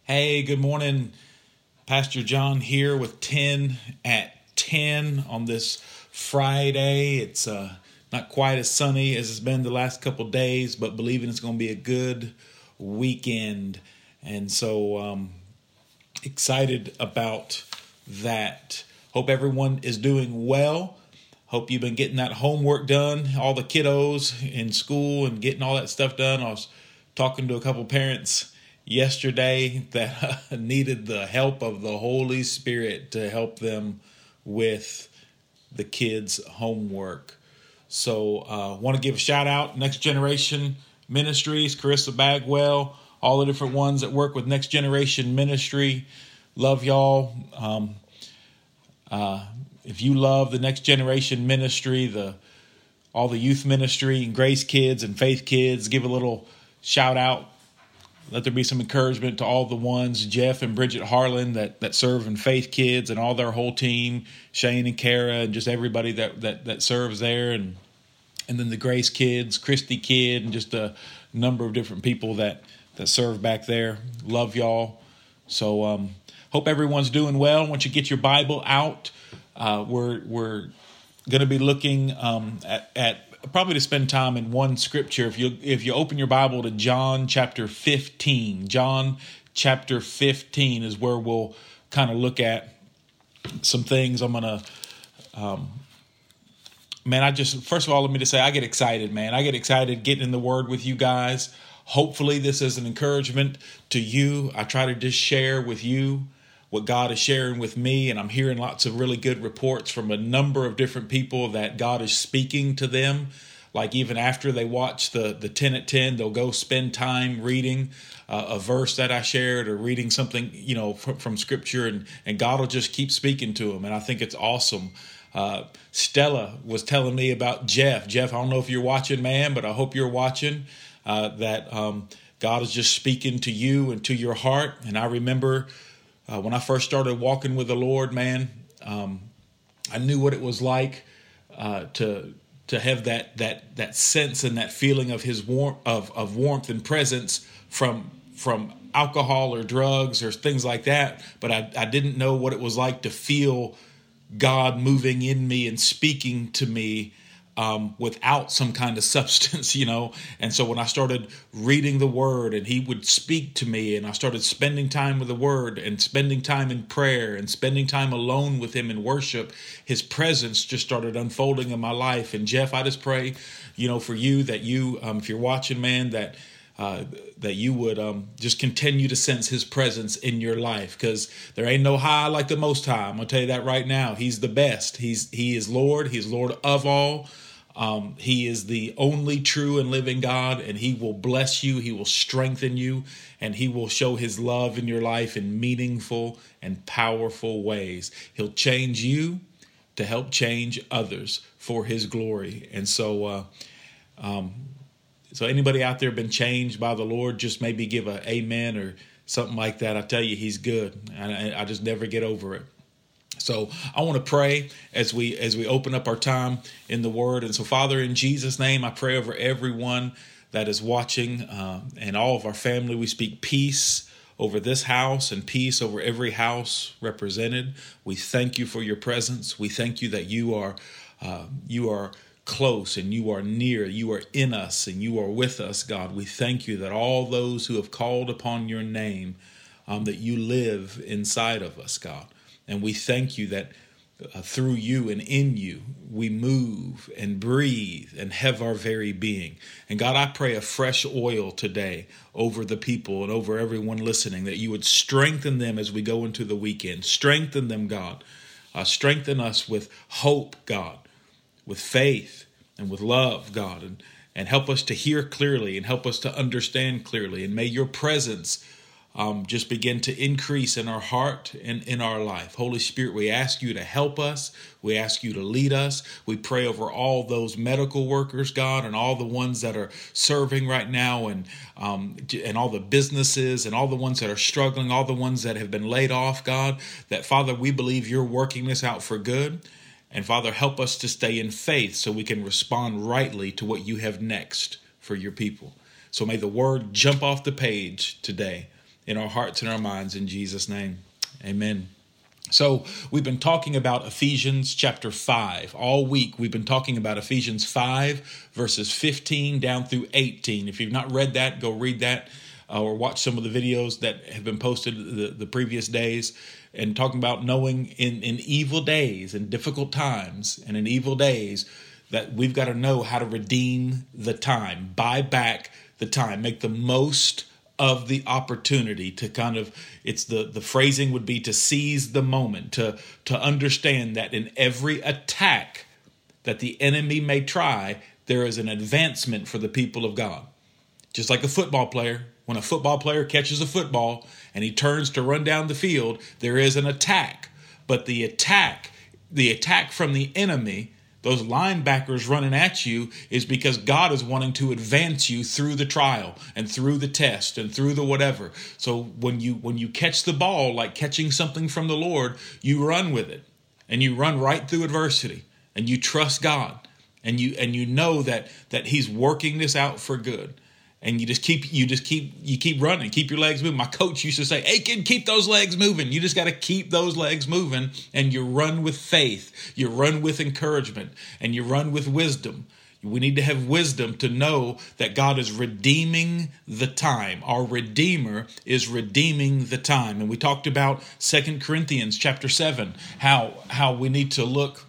Hey, good morning. Pastor John here with 10 at 10 on this Friday. It's not quite as sunny as it's been the last couple days, but believing it's going to be a good weekend. And so excited about that. Hope everyone is doing well. Hope you've been getting that homework done, all the kiddos in school and getting all that stuff done. I was talking to a couple parents yesterday that needed the help of the Holy Spirit to help them with the kids' homework. So want to give a shout out, Next Generation Ministries, Carissa Bagwell, all the different ones that work with Next Generation Ministry. Love y'all. If you love the Next Generation Ministry, all the youth ministry and Grace Kids and Faith Kids, give a little shout out. Let there be some encouragement to all the ones, Jeff and Bridget Harlan, that serve in Faith Kids and all their whole team, Shane and Kara and just everybody that serves there. And then the Grace Kids, Christy Kid, and just a number of different people that serve back there. Love y'all. So hope everyone's doing well. Once you get your Bible out, we're going to be looking at probably to spend time in one scripture. If you open your Bible to John chapter 15, John chapter 15 is where we'll kind of look at some things. I'm going to, first of all, let me just say, I get excited, man. I get excited getting in the Word with you guys. Hopefully this is an encouragement to you. I try to just share with you what God is sharing with me, and I'm hearing lots of really good reports from a number of different people that God is speaking to them. Like even after they watch the 10 at 10, they'll go spend time reading a verse that I shared or reading something, from Scripture, and God will just keep speaking to them, and I think it's awesome. Stella was telling me about Jeff. Jeff, I don't know if you're watching, man, but I hope you're watching, that God is just speaking to you and to your heart. And I remember when I first started walking with the Lord, man, I knew what it was like to have that sense and that feeling of His warmth and presence from alcohol or drugs or things like that. But I didn't know what it was like to feel God moving in me and speaking to me without some kind of substance, And so when I started reading the Word and He would speak to me, and I started spending time with the Word and spending time in prayer and spending time alone with Him in worship, His presence just started unfolding in my life. And Jeff, I just pray, for you that you, if you're watching, man, that you would just continue to sense His presence in your life, because there ain't no high like the Most High. I'm gonna tell you that right now. He's the best. He is Lord. He's Lord of all. He is the only true and living God, and He will bless you. He will strengthen you, and He will show His love in your life in meaningful and powerful ways. He'll change you to help change others for His glory. And so, so anybody out there been changed by the Lord, just maybe give a amen or something like that. I tell you, He's good, and I just never get over it. So I want to pray as we open up our time in the Word. And so, Father, in Jesus' name, I pray over everyone that is watching and all of our family. We speak peace over this house and peace over every house represented. We thank you for your presence. We thank you that you are close and you are near. You are in us and you are with us, God. We thank you that all those who have called upon your name, that you live inside of us, God. And we thank you that through you and in you, we move and breathe and have our very being. And God, I pray a fresh oil today over the people and over everyone listening, that you would strengthen them as we go into the weekend. Strengthen them, God. Strengthen us with hope, God, with faith and with love, God, and help us to hear clearly and help us to understand clearly. And may your presence just begin to increase in our heart and in our life. Holy Spirit, we ask you to help us. We ask you to lead us. We pray over all those medical workers, God, and all the ones that are serving right now, and all the businesses and all the ones that are struggling, all the ones that have been laid off, God, that, Father, we believe you're working this out for good. And, Father, help us to stay in faith so we can respond rightly to what you have next for your people. So may the word jump off the page today. in our hearts and our minds in Jesus' name. Amen. So we've been talking about Ephesians chapter 5. All week we've been talking about Ephesians 5, verses 15 down through 18. If you've not read that, go read that or watch some of the videos that have been posted the previous days, and talking about knowing in evil days and difficult times and in evil days that we've got to know how to redeem the time, buy back the time, make the most of the opportunity to kind of, it's the phrasing would be to seize the moment, to understand that in every attack that the enemy may try, there is an advancement for the people of God. Just like a football player, when a football player catches a football and he turns to run down the field, there is an attack. But the attack from the enemy, those linebackers running at you, is because God is wanting to advance you through the trial and through the test and through the whatever. So when you catch the ball, like catching something from the Lord, you run with it and you run right through adversity and you trust God and you know that He's working this out for good. And you keep running, keep your legs moving. My coach used to say, "Hey kid, keep those legs moving." You just got to keep those legs moving, and you run with faith, you run with encouragement, and you run with wisdom. We need to have wisdom to know that God is redeeming the time. Our Redeemer is redeeming the time. And we talked about 2 Corinthians chapter 7, how we need to look,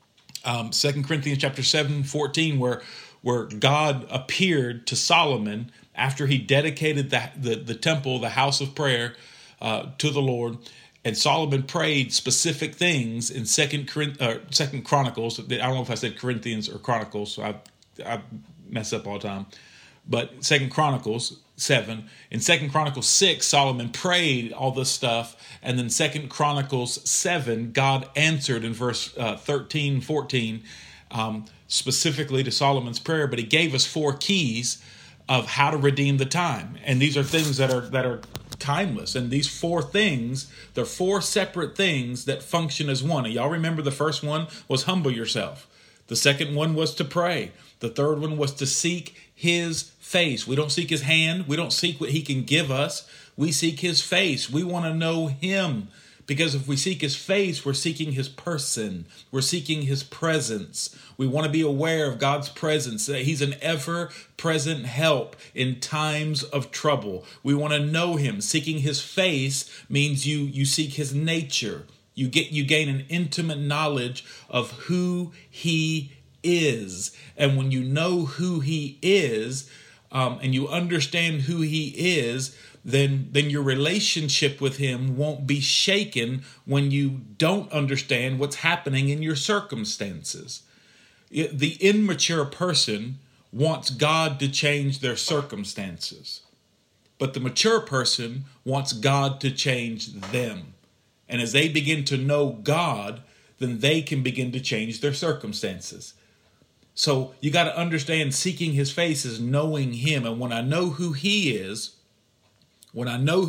2 Corinthians chapter 7, 14, where God appeared to Solomon after he dedicated the temple, the house of prayer, to the Lord. And Solomon prayed specific things in Second Chronicles. I don't know if I said Corinthians or Chronicles, so I mess up all the time. But 2 Chronicles 7. In 2 Chronicles 6, Solomon prayed all this stuff. And then 2 Chronicles 7, God answered in verse 13, 14, specifically to Solomon's prayer, but he gave us 4 keys of how to redeem the time. And these are things that are timeless. And these 4 things, they're 4 separate things that function as one. And y'all remember the first one was humble yourself. The second one was to pray. The third one was to seek His face. We don't seek His hand. We don't seek what He can give us. We seek His face. We want to know Him. Because if we seek His face, we're seeking His person. We're seeking His presence. We want to be aware of God's presence, that He's an ever-present help in times of trouble. We want to know Him. Seeking His face means you seek His nature. You gain an intimate knowledge of who He is. And when you know who He is, and you understand who He is, then your relationship with Him won't be shaken when you don't understand what's happening in your circumstances. The immature person wants God to change their circumstances, but the mature person wants God to change them. And as they begin to know God, then they can begin to change their circumstances. So you got to understand, seeking His face is knowing Him. And when I know who He is, but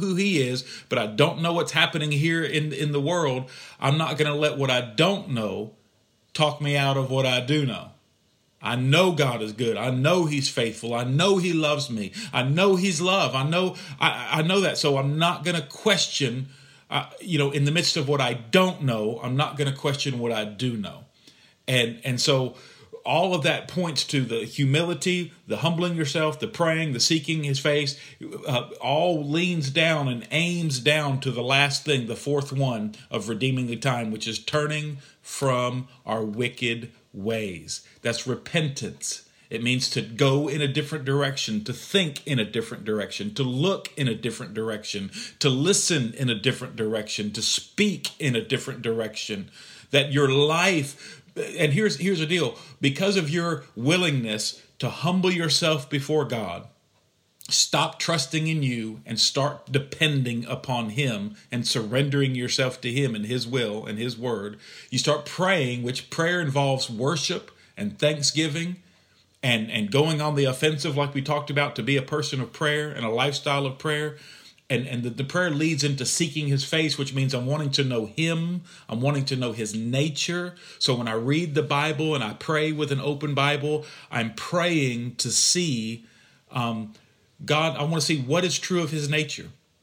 I don't know what's happening here in the world, I'm not going to let what I don't know talk me out of what I do know. I know God is good. I know He's faithful. I know He loves me. I know He's love. I know that. So I'm not going to question, in the midst of what I don't know, I'm not going to question what I do know. And so all of that points to the humility, the humbling yourself, the praying, the seeking His face, all leans down and aims down to the last thing, the 4th one of redeeming the time, which is turning from our wicked ways. That's repentance. It means to go in a different direction, to think in a different direction, to look in a different direction, to listen in a different direction, to speak in a different direction. That your life... And here's the deal. Because of your willingness to humble yourself before God, stop trusting in you and start depending upon Him and surrendering yourself to Him and His will and His word. You start praying, which prayer involves worship and thanksgiving and going on the offensive, like we talked about, to be a person of prayer and a lifestyle of prayer. And the prayer leads into seeking His face, which means I'm wanting to know Him. I'm wanting to know His nature. So when I read the Bible and I pray with an open Bible, I'm praying to see God. I want to see what is true of His nature.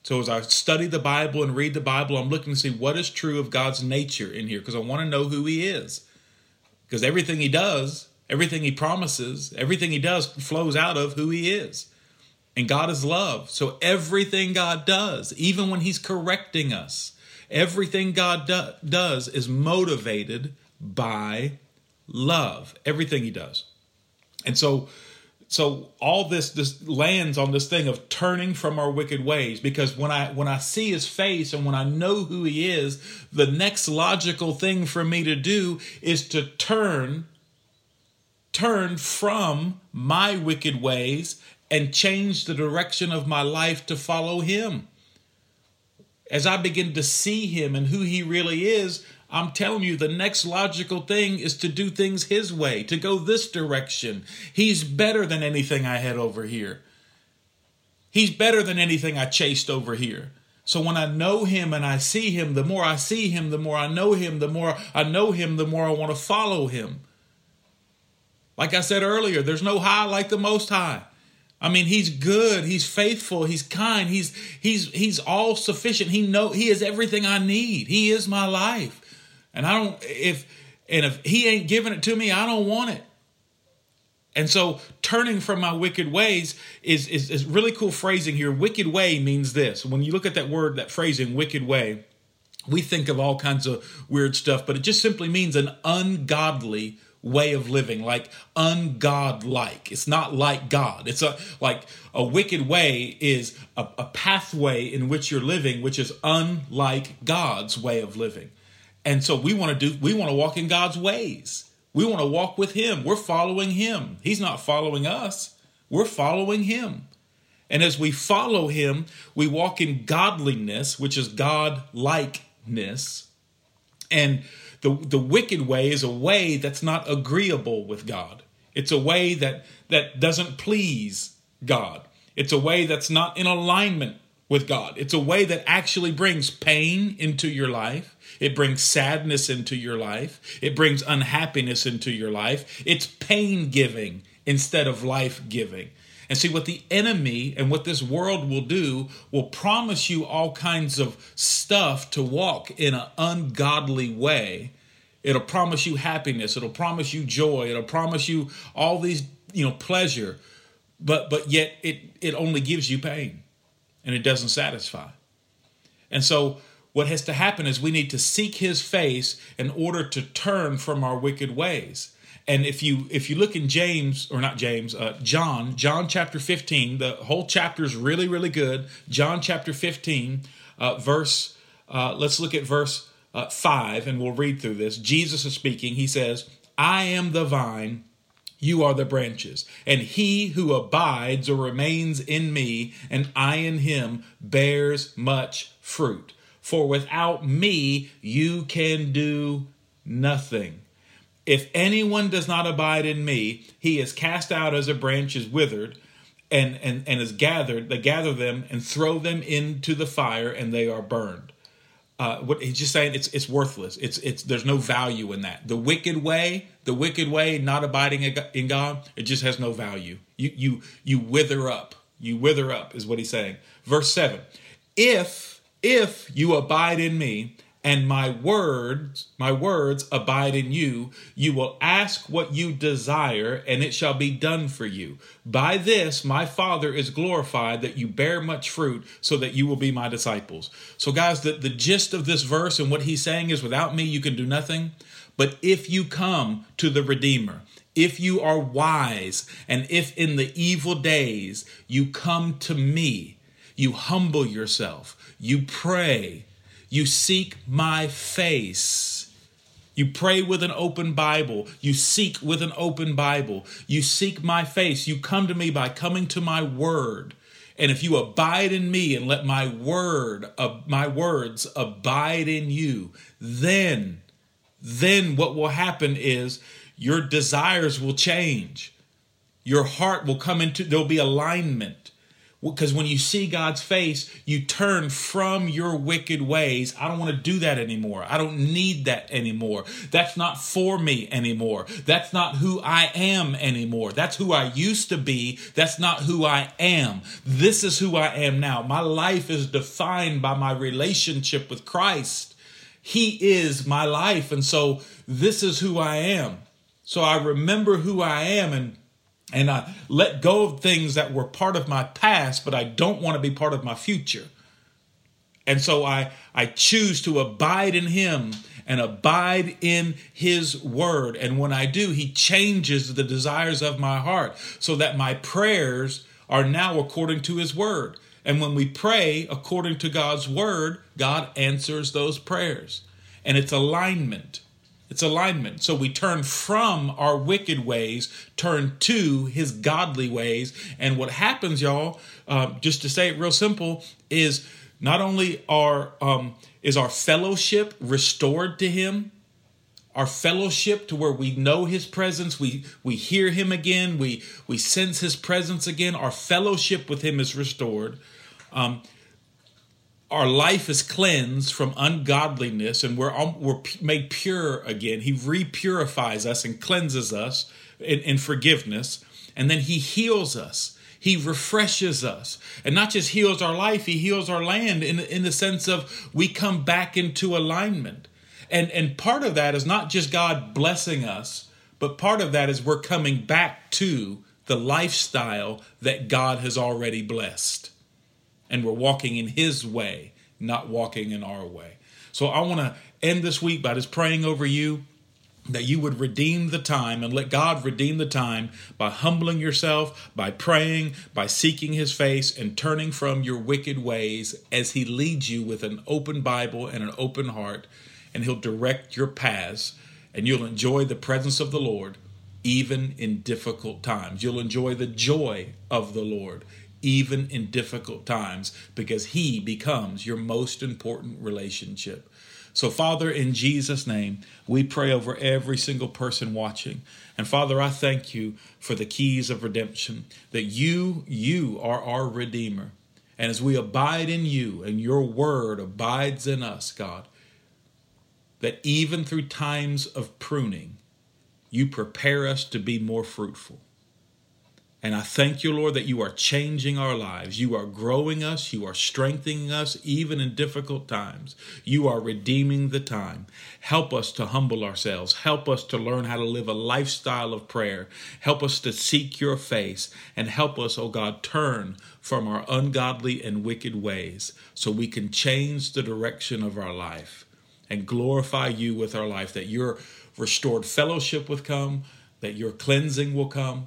So as I study the Bible and read the Bible, I'm looking to see what is true of God's nature in here, because I want to know who he is. Because everything he does, everything he promises, everything he does flows out of who he is. And God is love. So everything God does, even when he's correcting us, everything God does is motivated by love. Everything he does. And so all this lands on this thing of turning from our wicked ways, because when I see his face and when I know who he is, the next logical thing for me to do is to turn from my wicked ways and change the direction of my life to follow him. As I begin to see him and who he really is, I'm telling you, the next logical thing is to do things his way, to go this direction. He's better than anything I had over here. He's better than anything I chased over here. So when I know him and I see him, the more I see him, the more I know him, the more I know him, the more I want to follow him. Like I said earlier, there's no high like the Most High. I mean, he's good, he's faithful, he's kind, he's all sufficient. He is everything I need. He is my life. And if he ain't giving it to me, I don't want it. And so turning from my wicked ways is really cool phrasing here. Wicked way means this. When you look at that word, that phrasing, wicked way, we think of all kinds of weird stuff, but it just simply means an ungodly way of living, like ungodlike. It's not like God. It's like a wicked way is a pathway in which you're living, which is unlike God's way of living. And so we want to walk in God's ways. We want to walk with him. We're following him. He's not following us. We're following him. And as we follow him, we walk in godliness, which is God-likeness. And the wicked way is a way that's not agreeable with God. It's a way that doesn't please God. It's a way that's not in alignment with God. It's a way that actually brings pain into your life. It brings sadness into your life. It brings unhappiness into your life. It's pain giving instead of life giving. And see, what the enemy and what this world will do will promise you all kinds of stuff to walk in an ungodly way. It'll promise you happiness. It'll promise you joy. It'll promise you all these, pleasure. But yet it only gives you pain, and it doesn't satisfy. And so what has to happen is we need to seek his face in order to turn from our wicked ways. And if you look in John chapter 15, the whole chapter is really, really good. John chapter 15, let's look at verse 5, and we'll read through this. Jesus is speaking. He says, I am the vine, you are the branches, and he who abides or remains in me, and I in him, bears much fruit. For without me, you can do nothing. If anyone does not abide in me, he is cast out as a branch is withered and is gathered. They gather them and throw them into the fire, and they are burned. What he's just saying, it's worthless. It's there's no value in that. The wicked way, not abiding in God, it just has no value. You wither up. You wither up is what he's saying. Verse 7. If you abide in me, and my words abide in you, you will ask what you desire, and it shall be done for you. By this, my Father is glorified, that you bear much fruit, so that you will be my disciples. So guys, the gist of this verse and what he's saying is, without me, you can do nothing. But if you come to the Redeemer, if you are wise, and if in the evil days you come to me, you humble yourself, you pray, you seek my face. You pray with an open Bible. You seek with an open Bible. You seek my face. You come to me by coming to my word. And if you abide in me and let my words abide in you, then what will happen is your desires will change. Your heart will come there'll be alignment. Because when you see God's face, you turn from your wicked ways. I don't want to do that anymore. I don't need that anymore. That's not for me anymore. That's not who I am anymore. That's who I used to be. That's not who I am. This is who I am now. My life is defined by my relationship with Christ. He is my life. And so this is who I am. So I remember who I am, and I let go of things that were part of my past, but I don't want to be part of my future. And so I choose to abide in him and abide in his word. And when I do, he changes the desires of my heart so that my prayers are now according to his word. And when we pray according to God's word, God answers those prayers. And it's alignment. It's alignment. So we turn from our wicked ways, turn to his godly ways. And what happens, y'all, just to say it real simple, is not only is our fellowship restored to him, our fellowship to where we know his presence, we hear him again, we sense his presence again, our fellowship with him is restored. Our life is cleansed from ungodliness, and we're made pure again. He repurifies us and cleanses us in forgiveness. And then he heals us. He refreshes us. And not just heals our life, he heals our land in the sense of we come back into alignment. And part of that is not just God blessing us, but part of that is we're coming back to the lifestyle that God has already blessed. And we're walking in his way, not walking in our way. So I want to end this week by just praying over you that you would redeem the time and let God redeem the time by humbling yourself, by praying, by seeking his face and turning from your wicked ways as he leads you with an open Bible and an open heart, and he'll direct your paths, and you'll enjoy the presence of the Lord even in difficult times. You'll enjoy the joy of the Lord even in difficult times, because he becomes your most important relationship. So, Father, in Jesus' name, we pray over every single person watching. And Father, I thank you for the keys of redemption, that you are our Redeemer. And as we abide in you and your word abides in us, God, that even through times of pruning, you prepare us to be more fruitful. And I thank you, Lord, that you are changing our lives. You are growing us. You are strengthening us even in difficult times. You are redeeming the time. Help us to humble ourselves. Help us to learn how to live a lifestyle of prayer. Help us to seek your face, and help us, oh God, turn from our ungodly and wicked ways so we can change the direction of our life and glorify you with our life, that your restored fellowship will come, that your cleansing will come.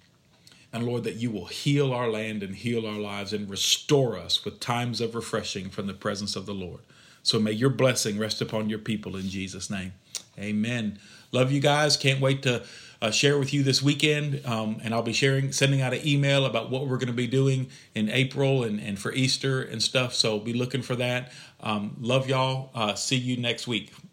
And Lord, that you will heal our land and heal our lives and restore us with times of refreshing from the presence of the Lord. So may your blessing rest upon your people in Jesus' name. Amen. Love you guys. Can't wait to share with you this weekend. And I'll be sending out an email about what we're going to be doing in April and for Easter and stuff. So be looking for that. Love y'all. See you next week.